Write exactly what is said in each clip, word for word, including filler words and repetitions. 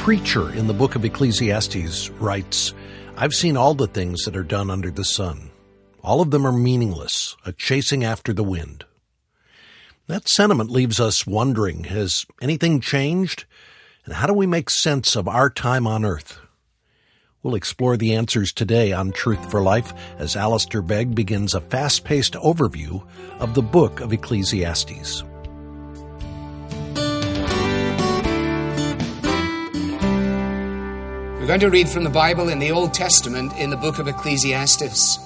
preacher in the book of Ecclesiastes writes, "I've seen all the things that are done under the sun. All of them are meaningless, a chasing after the wind." That sentiment leaves us wondering, has anything changed? And how do we make sense of our time on earth? We'll explore the answers today on Truth for Life as Alistair Begg begins a fast-paced overview of the book of Ecclesiastes. We're going to read from the Bible in the Old Testament in the book of Ecclesiastes.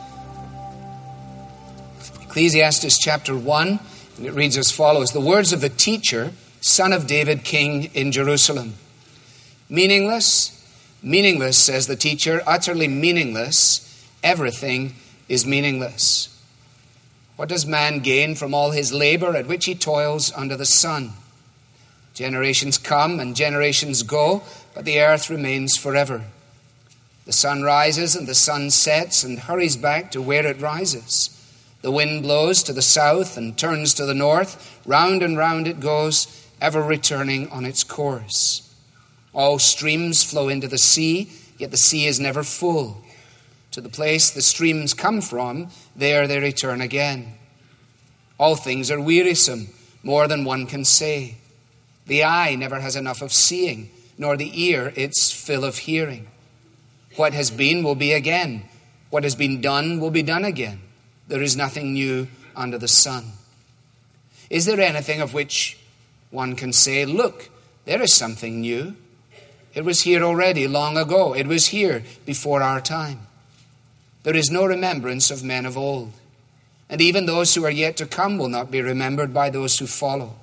Ecclesiastes chapter one, and it reads as follows: "The words of the teacher, son of David, king in Jerusalem. Meaningless, meaningless, says the teacher, utterly meaningless. Everything is meaningless. What does man gain from all his labor at which he toils under the sun? Generations come and generations go, but the earth remains forever. The sun rises and the sun sets and hurries back to where it rises. The wind blows to the south and turns to the north. Round and round it goes, ever returning on its course. All streams flow into the sea, yet the sea is never full. To the place the streams come from, there they return again. All things are wearisome, more than one can say. The eye never has enough of seeing, nor the ear its fill of hearing. What has been will be again. What has been done will be done again. There is nothing new under the sun. Is there anything of which one can say, look, there is something new? It was here already long ago. It was here before our time. There is no remembrance of men of old. And even those who are yet to come will not be remembered by those who follow.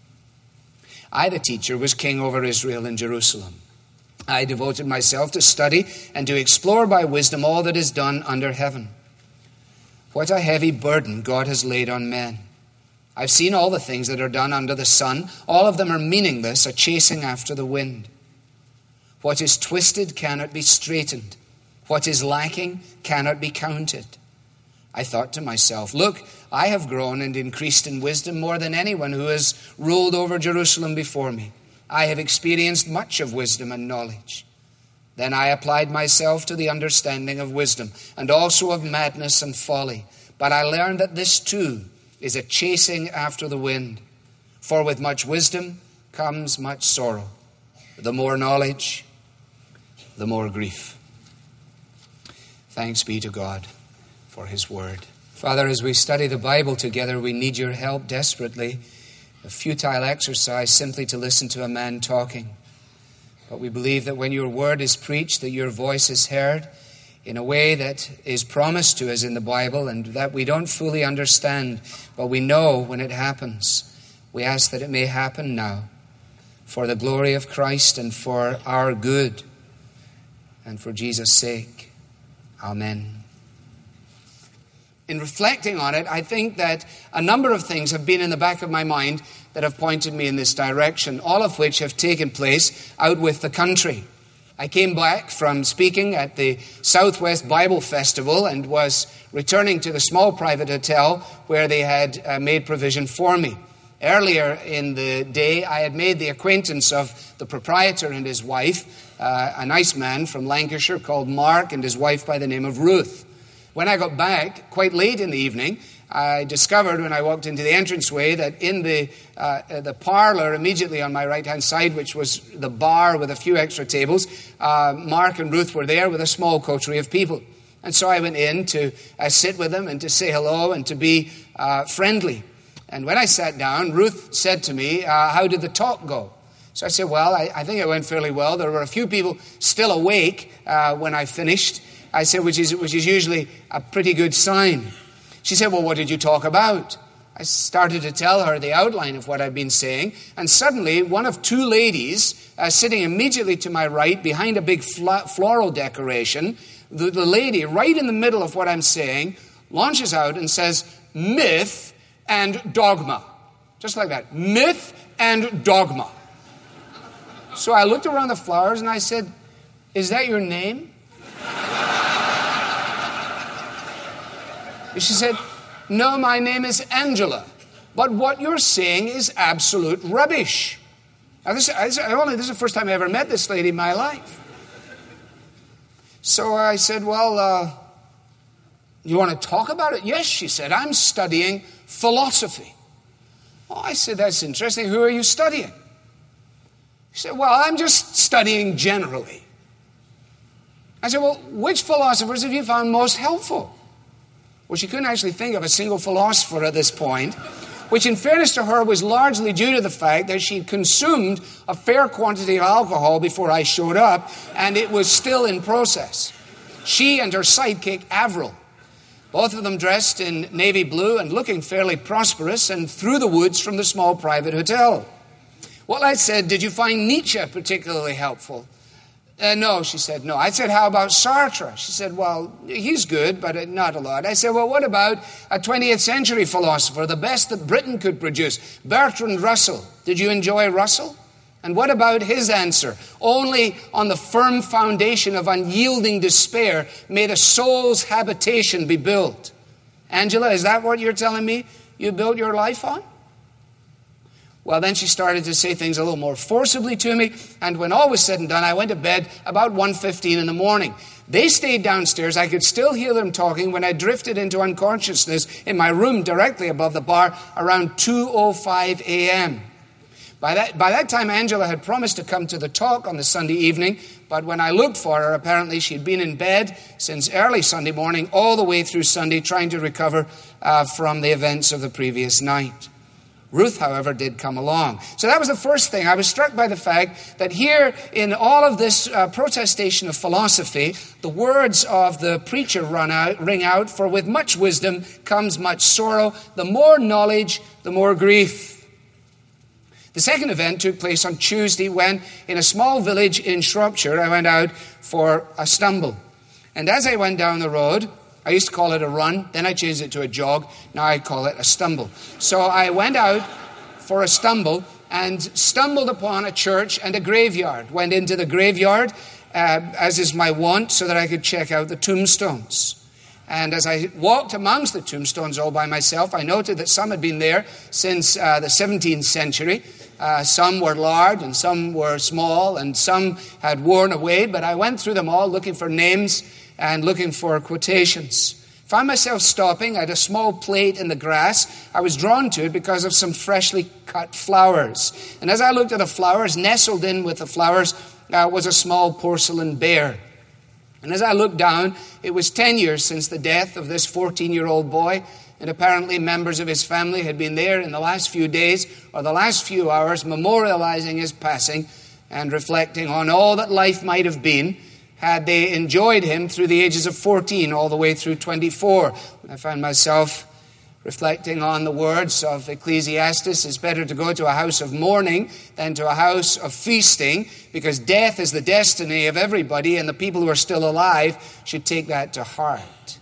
I, the teacher, was king over Israel in Jerusalem. I devoted myself to study and to explore by wisdom all that is done under heaven. What a heavy burden God has laid on men. I've seen all the things that are done under the sun. All of them are meaningless, a chasing after the wind. What is twisted cannot be straightened. What is lacking cannot be counted. I thought to myself, look, I have grown and increased in wisdom more than anyone who has ruled over Jerusalem before me. I have experienced much of wisdom and knowledge. Then I applied myself to the understanding of wisdom and also of madness and folly. But I learned that this too is a chasing after the wind. For with much wisdom comes much sorrow. The more knowledge, the more grief." Thanks be to God for his word. Father, as we study the Bible together, we need your help desperately. A futile exercise simply to listen to a man talking. But we believe that when your word is preached, that your voice is heard in a way that is promised to us in the Bible and that we don't fully understand, but we know when it happens. We ask that it may happen now for the glory of Christ and for our good and for Jesus' sake. Amen. In reflecting on it, I think that a number of things have been in the back of my mind that have pointed me in this direction, all of which have taken place out with the country. I came back from speaking at the Southwest Bible Festival and was returning to the small private hotel where they had uh, made provision for me. Earlier in the day, I had made the acquaintance of the proprietor and his wife, uh, a nice man from Lancashire called Mark, and his wife by the name of Ruth. When I got back, quite late in the evening, I discovered when I walked into the entranceway that in the uh, the parlor immediately on my right-hand side, which was the bar with a few extra tables, uh, Mark and Ruth were there with a small coterie of people. And so I went in to uh, sit with them and to say hello and to be uh, friendly. And when I sat down, Ruth said to me, uh, how did the talk go? So I said, well, I, I think it went fairly well. There were a few people still awake uh, when I finished. I said, which is which is usually a pretty good sign. She said, well, what did you talk about? I started to tell her the outline of what I'd been saying, and suddenly one of two ladies uh, sitting immediately to my right behind a big fl- floral decoration, the, the lady right in the middle of what I'm saying launches out and says, myth and dogma. Just like that. Myth and dogma. So I looked around the flowers and I said, is that your name? She said, no, my name is Angela, but what you're saying is absolute rubbish. Now, this, I, I only, this is the first time I ever met this lady in my life. So I said, well, uh, you want to talk about it? Yes, she said, I'm studying philosophy. Oh, I said, that's interesting. Who are you studying? She said, well, I'm just studying generally. I said, well, which philosophers have you found most helpful? Well, she couldn't actually think of a single philosopher at this point, which in fairness to her was largely due to the fact that she'd consumed a fair quantity of alcohol before I showed up, and it was still in process. She and her sidekick, Avril, both of them dressed in navy blue and looking fairly prosperous, and through the woods from the small private hotel. Well, I said, did you find Nietzsche particularly helpful? Uh, no, she said, no. I said, how about Sartre? She said, well, he's good, but not a lot. I said, well, what about a twentieth century philosopher, the best that Britain could produce, Bertrand Russell? Did you enjoy Russell? And what about his answer? Only on the firm foundation of unyielding despair may the soul's habitation be built. Angela, is that what you're telling me you built your life on? Well, then she started to say things a little more forcibly to me, and when all was said and done, I went to bed about one fifteen in the morning. They stayed downstairs. I could still hear them talking when I drifted into unconsciousness in my room directly above the bar around two oh five a.m. By that, by that time, Angela had promised to come to the talk on the Sunday evening, but when I looked for her, apparently she'd been in bed since early Sunday morning, all the way through Sunday, trying to recover uh, from the events of the previous night. Ruth, however, did come along. So that was the first thing. I was struck by the fact that here in all of this uh, protestation of philosophy, the words of the preacher run out, ring out, for with much wisdom comes much sorrow. The more knowledge, the more grief. The second event took place on Tuesday when, in a small village in Shropshire, I went out for a stumble. And as I went down the road, I used to call it a run, then I changed it to a jog, now I call it a stumble. So I went out for a stumble and stumbled upon a church and a graveyard. Went into the graveyard, uh, as is my wont, so that I could check out the tombstones. And as I walked amongst the tombstones all by myself, I noted that some had been there since uh, the seventeenth century. Uh, some were large and some were small and some had worn away, but I went through them all looking for names and looking for quotations. Found myself stopping at a small plate in the grass. I was drawn to it because of some freshly cut flowers. And as I looked at the flowers, nestled in with the flowers uh, was a small porcelain bear. And as I looked down, it was ten years since the death of this fourteen-year-old boy, and apparently members of his family had been there in the last few days or the last few hours memorializing his passing and reflecting on all that life might have been had they enjoyed him through the ages of fourteen all the way through twenty-four. I found myself reflecting on the words of Ecclesiastes, it's better to go to a house of mourning than to a house of feasting, because death is the destiny of everybody, and the people who are still alive should take that to heart.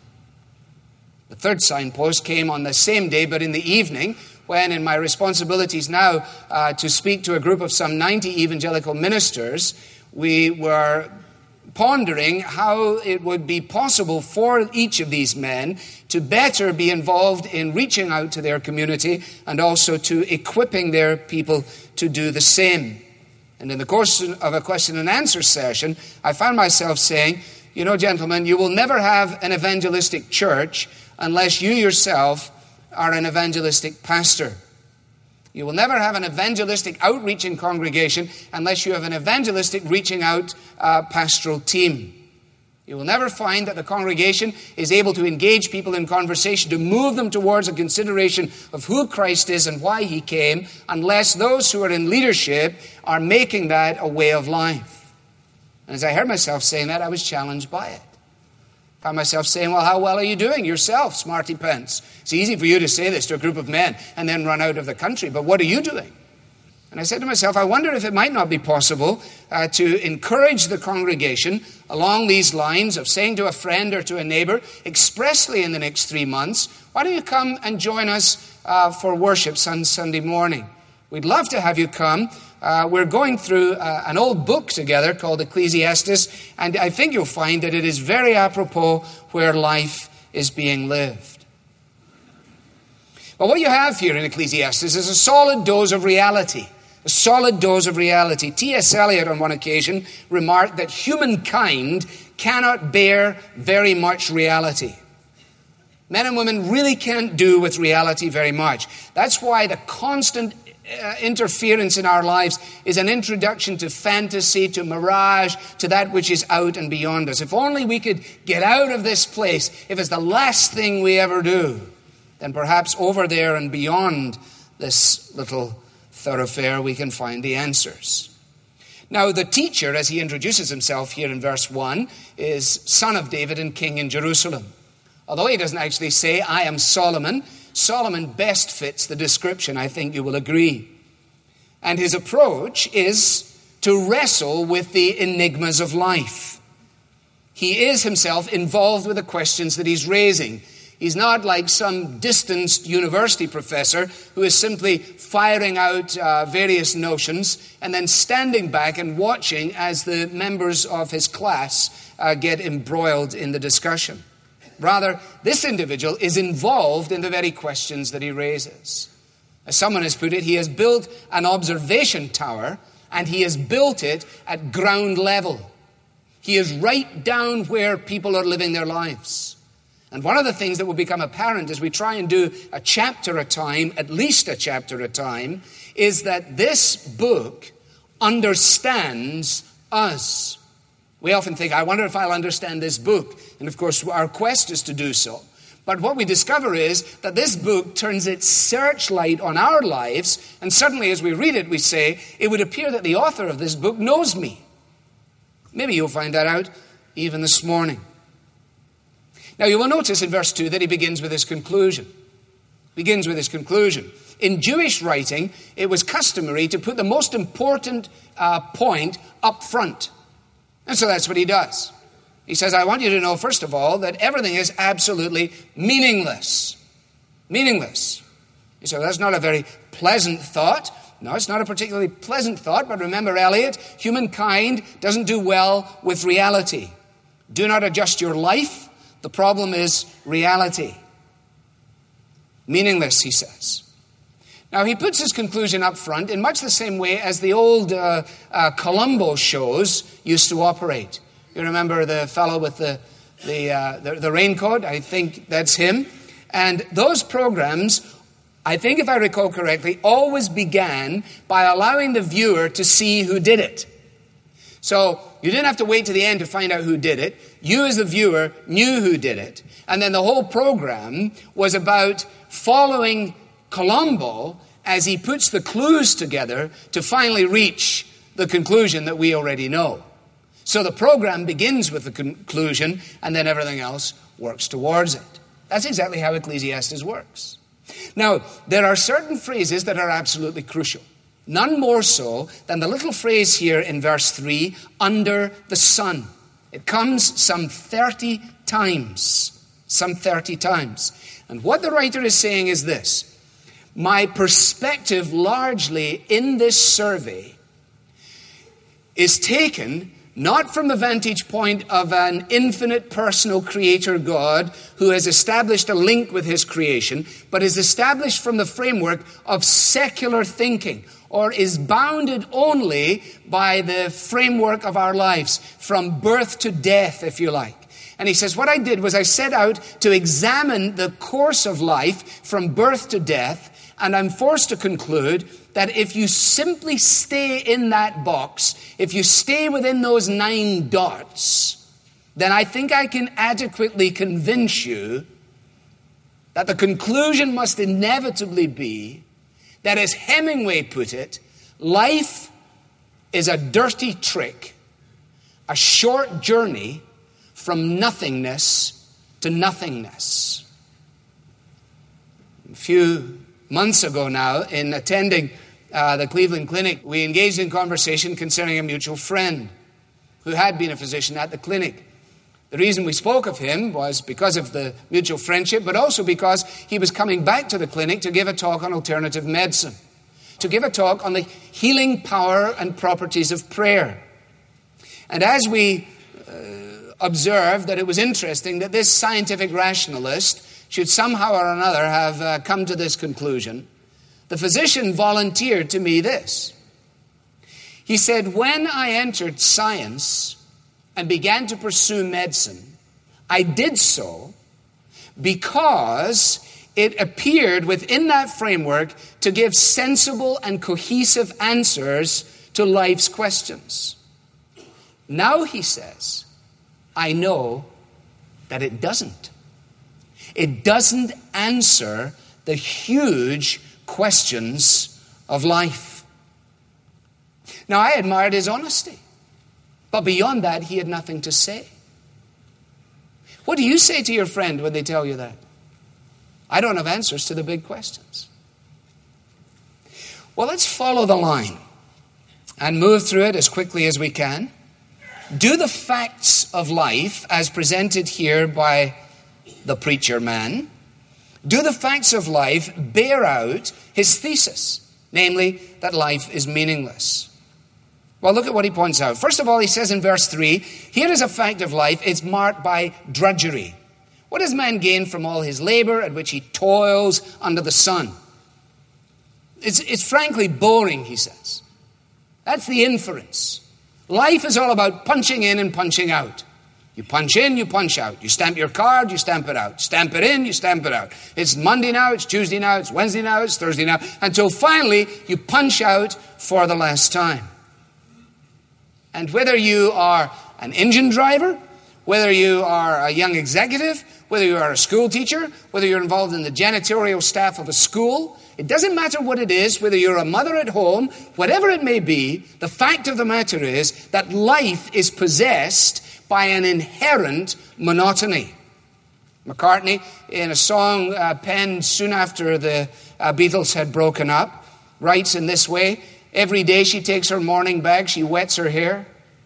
The third signpost came on the same day, but in the evening, when in my responsibilities now uh, to speak to a group of some ninety evangelical ministers, we were pondering how it would be possible for each of these men to better be involved in reaching out to their community and also to equipping their people to do the same. And in the course of a question and answer session, I found myself saying, you know, gentlemen, you will never have an evangelistic church unless you yourself are an evangelistic pastor. You will never have an evangelistic outreaching congregation unless you have an evangelistic reaching out uh, pastoral team. You will never find that the congregation is able to engage people in conversation, to move them towards a consideration of who Christ is and why he came, unless those who are in leadership are making that a way of life. And as I heard myself saying that, I was challenged by it. I found myself saying, well, how well are you doing yourself, smarty pants? It's easy for you to say this to a group of men and then run out of the country, but what are you doing? And I said to myself, I wonder if it might not be possible uh, to encourage the congregation along these lines of saying to a friend or to a neighbor, expressly in the next three months, why don't you come and join us uh, for worship on Sunday morning? We'd love to have you come. Uh, we're going through uh, an old book together called Ecclesiastes, and I think you'll find that it is very apropos where life is being lived. But what you have here in Ecclesiastes is a solid dose of reality, a a solid dose of reality. T S Eliot on one occasion remarked that humankind cannot bear very much reality. Men and women really can't do with reality very much. That's why the constant uh, interference in our lives is an introduction to fantasy, to mirage, to that which is out and beyond us. If only we could get out of this place, if it's the last thing we ever do, then perhaps over there and beyond this little thoroughfare we can find the answers. Now, the teacher, as he introduces himself here in verse one, is son of David and king in Jerusalem. Although he doesn't actually say, I am Solomon, Solomon best fits the description, I think you will agree. And his approach is to wrestle with the enigmas of life. He is himself involved with the questions that he's raising. He's not like some distanced university professor who is simply firing out uh, various notions and then standing back and watching as the members of his class uh, get embroiled in the discussion. Rather, this individual is involved in the very questions that he raises. As someone has put it, he has built an observation tower, and he has built it at ground level. He is right down where people are living their lives. And one of the things that will become apparent as we try and do a chapter at a time, at least a chapter at a time, is that this book understands us. We often think, I wonder if I'll understand this book. And of course, our quest is to do so. But what we discover is that this book turns its searchlight on our lives, and suddenly as we read it, we say, it would appear that the author of this book knows me. Maybe you'll find that out even this morning. Now, you will notice in verse two that he begins with his conclusion. Begins with his conclusion. In Jewish writing, it was customary to put the most important uh, point up front. And so that's what he does. He says, I want you to know, first of all, that everything is absolutely meaningless. Meaningless. You say, well, that's not a very pleasant thought. No, it's not a particularly pleasant thought, but remember, Eliot, humankind doesn't do well with reality. Do not adjust your life. The problem is reality. Meaningless, he says. Now, he puts his conclusion up front in much the same way as the old uh, uh, Columbo shows used to operate. You remember the fellow with the, the, uh, the, the raincoat? I think that's him. And those programs, I think if I recall correctly, always began by allowing the viewer to see who did it. So you didn't have to wait to the end to find out who did it. You as the viewer knew who did it. And then the whole program was about following Columbo as he puts the clues together to finally reach the conclusion that we already know. So the program begins with the conclusion, and then everything else works towards it. That's exactly how Ecclesiastes works. Now, there are certain phrases that are absolutely crucial. None more so than the little phrase here in verse three, under the sun. It comes some thirty times. Some thirty times. And what the writer is saying is this. My perspective largely in this survey is taken not from the vantage point of an infinite personal creator God who has established a link with his creation, but is established from the framework of secular thinking, or is bounded only by the framework of our lives, from birth to death, if you like. And he says, what I did was I set out to examine the course of life from birth to death, and I'm forced to conclude that if you simply stay in that box, if you stay within those nine dots, then I think I can adequately convince you that the conclusion must inevitably be that, as Hemingway put it, life is a dirty trick, a short journey from nothingness to nothingness. A few months ago now, in attending uh, the Cleveland Clinic, we engaged in conversation concerning a mutual friend who had been a physician at the clinic. The reason we spoke of him was because of the mutual friendship, but also because he was coming back to the clinic to give a talk on alternative medicine, to give a talk on the healing power and properties of prayer. And as we uh, observed that it was interesting that this scientific rationalist should somehow or another have uh, come to this conclusion, the physician volunteered to me this. He said, when I entered science and began to pursue medicine, I did so because it appeared within that framework to give sensible and cohesive answers to life's questions. Now, he says, I know that it doesn't. It doesn't answer the huge questions of life. Now, I admired his honesty, but beyond that, he had nothing to say. What do you say to your friend when they tell you that? I don't have answers to the big questions. Well, let's follow the line and move through it as quickly as we can. Do the facts of life as presented here by the preacher man, do the facts of life bear out his thesis, namely that life is meaningless? Well, look at what he points out. First of all, he says in verse three, here is a fact of life, it's marked by drudgery. What does man gain from all his labor at which he toils under the sun? It's, it's frankly boring, he says. That's the inference. Life is all about punching in and punching out. You punch in, you punch out. You stamp your card, you stamp it out. Stamp it in, you stamp it out. It's Monday now, it's Tuesday now, it's Wednesday now, it's Thursday now, until finally you punch out for the last time. And whether you are an engine driver, whether you are a young executive, whether you are a school teacher, whether you're involved in the janitorial staff of a school, it doesn't matter what it is, whether you're a mother at home, whatever it may be, the fact of the matter is that life is possessed by an inherent monotony. McCartney, in a song uh, penned soon after the uh, Beatles had broken up, writes in this way, every day she takes her morning bag, she wets her hair.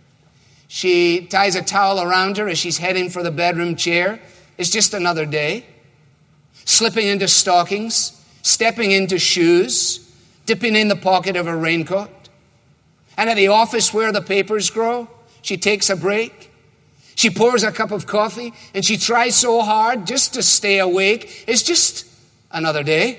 She ties a towel around her as she's heading for the bedroom chair. It's just another day. Slipping into stockings, stepping into shoes, dipping in the pocket of her raincoat. And at the office where the papers grow, she takes a break. She pours a cup of coffee and she tries so hard just to stay awake. It's just another day.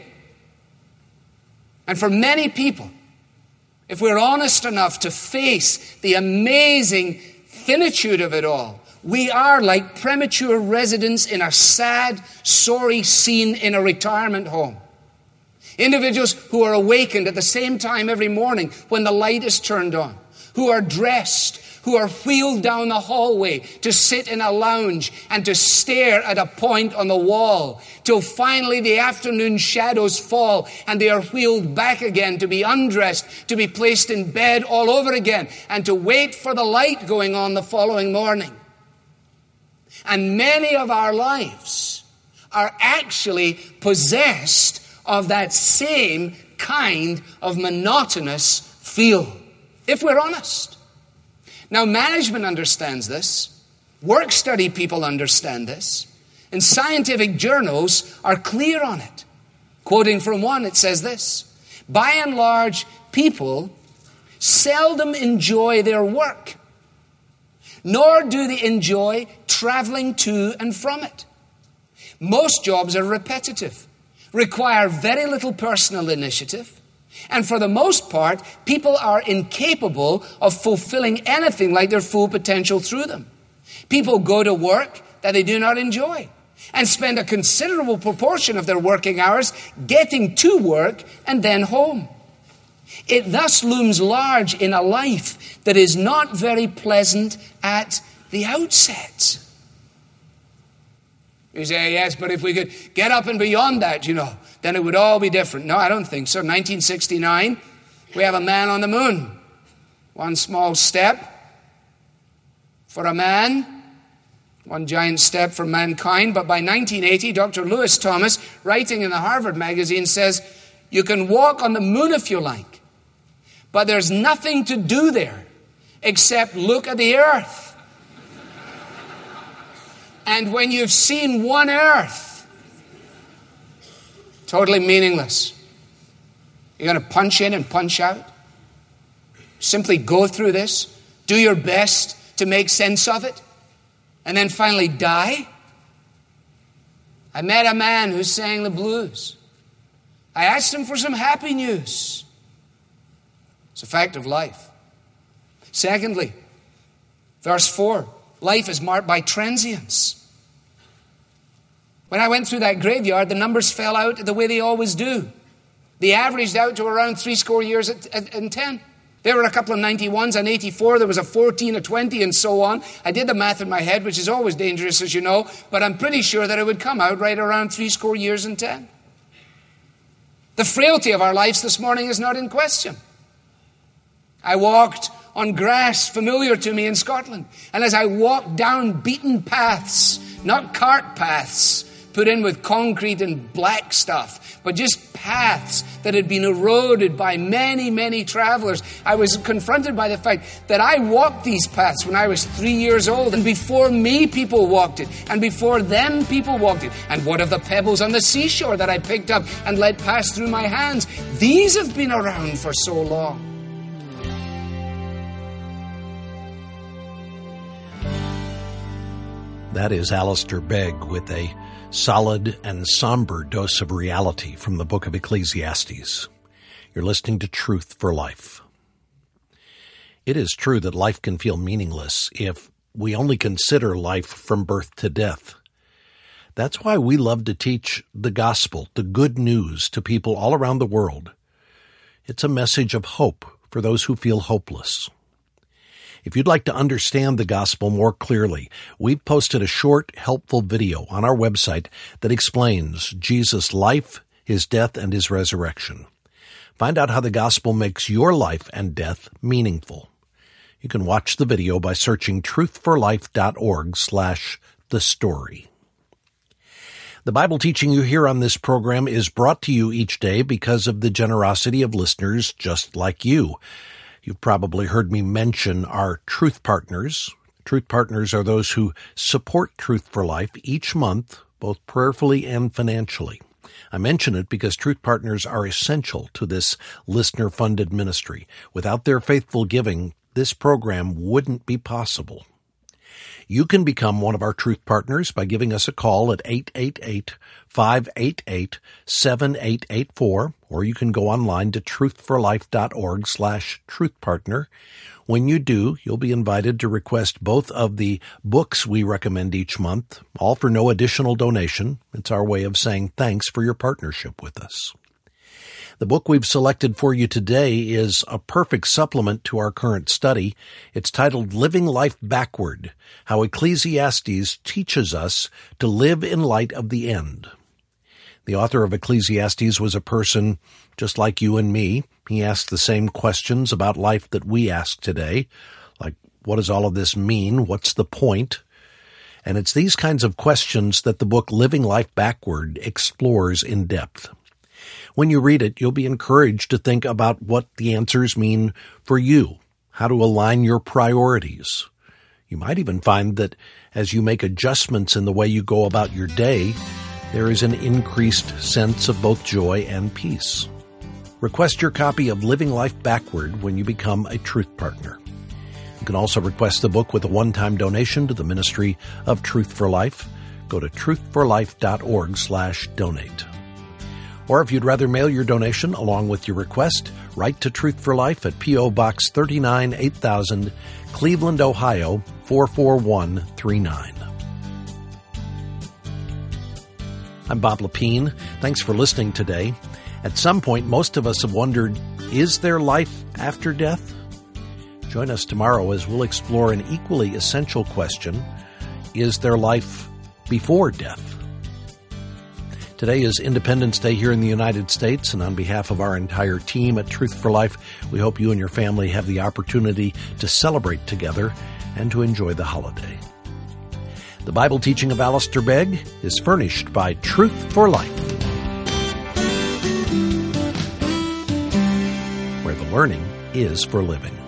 And for many people, if we're honest enough to face the amazing finitude of it all, we are like premature residents in a sad, sorry scene in a retirement home. Individuals who are awakened at the same time every morning when the light is turned on, who are dressed, who are wheeled down the hallway to sit in a lounge and to stare at a point on the wall till finally the afternoon shadows fall and they are wheeled back again to be undressed, to be placed in bed all over again and to wait for the light going on the following morning. And many of our lives are actually possessed of that same kind of monotonous feel, if we're honest. Now, management understands this. Work study people understand this. And scientific journals are clear on it. Quoting from one, it says this, by and large, people seldom enjoy their work, nor do they enjoy traveling to and from it. Most jobs are repetitive, require very little personal initiative, and for the most part, people are incapable of fulfilling anything like their full potential through them. People go to work that they do not enjoy and spend a considerable proportion of their working hours getting to work and then home. It thus looms large in a life that is not very pleasant at the outset. You say, yes, but if we could get up and beyond that, you know, then it would all be different. No, I don't think so. nineteen sixty-nine, we have a man on the moon. One small step for a man, one giant step for mankind. But by nineteen eighty, Doctor Lewis Thomas, writing in the Harvard magazine, says, you can walk on the moon if you like, but there's nothing to do there except look at the earth. And when you've seen one earth, totally meaningless. You're going to punch in and punch out. Simply go through this, do your best to make sense of it, and then finally die. I met a man who sang the blues. I asked him for some happy news. It's a fact of life. Secondly, verse four, life is marked by transience. When I went through that graveyard, the numbers fell out the way they always do. They averaged out to around three score years and ten. There were a couple of ninety-ones and eighty-four. There was a fourteen, a twenty, and so on. I did the math in my head, which is always dangerous, as you know, but I'm pretty sure that it would come out right around three score years and ten. The frailty of our lives this morning is not in question. I walked on grass familiar to me in Scotland, and as I walked down beaten paths, not cart paths, put in with concrete and black stuff, but just paths that had been eroded by many, many travelers. I was confronted by the fact that I walked these paths when I was three years old, and before me people walked it, and before them people walked it. And what of the pebbles on the seashore that I picked up and let pass through my hands? These have been around for so long. That is Alistair Begg with a solid and somber dose of reality from the book of Ecclesiastes. You're listening to Truth for Life. It is true that life can feel meaningless if we only consider life from birth to death. That's why we love to teach the gospel, the good news, to people all around the world. It's a message of hope for those who feel hopeless. If you'd like to understand the gospel more clearly, we've posted a short, helpful video on our website that explains Jesus' life, his death, and his resurrection. Find out how the gospel makes your life and death meaningful. You can watch the video by searching truthforlife.org slash the story. The Bible teaching you hear on this program is brought to you each day because of the generosity of listeners just like you. You've probably heard me mention our Truth Partners. Truth Partners are those who support Truth for Life each month, both prayerfully and financially. I mention it because Truth Partners are essential to this listener-funded ministry. Without their faithful giving, this program wouldn't be possible. You can become one of our Truth Partners by giving us a call at eight eight eight, five eight eight, seven eight eight four, or you can go online to truthforlife.org slash truthpartner. When you do, you'll be invited to request both of the books we recommend each month, all for no additional donation. It's our way of saying thanks for your partnership with us. The book we've selected for you today is a perfect supplement to our current study. It's titled Living Life Backward, How Ecclesiastes Teaches Us to Live in Light of the End. The author of Ecclesiastes was a person just like you and me. He asked the same questions about life that we ask today, like, what does all of this mean? What's the point? And it's these kinds of questions that the book Living Life Backward explores in depth. When you read it, you'll be encouraged to think about what the answers mean for you, how to align your priorities. You might even find that as you make adjustments in the way you go about your day, there is an increased sense of both joy and peace. Request your copy of Living Life Backward when you become a Truth Partner. You can also request the book with a one-time donation to the Ministry of Truth for Life. Go to truthforlife.org slash donate. Or if you'd rather mail your donation along with your request, write to Truth for Life at P O. Box thirty-nine, eight thousand, Cleveland, Ohio, four four one three nine. I'm Bob Lepine. Thanks for listening today. At some point, most of us have wondered, is there life after death? Join us tomorrow as we'll explore an equally essential question, is there life before death? Today is Independence Day here in the United States, and on behalf of our entire team at Truth for Life, we hope you and your family have the opportunity to celebrate together and to enjoy the holiday. The Bible teaching of Alistair Begg is furnished by Truth for Life, where the learning is for living.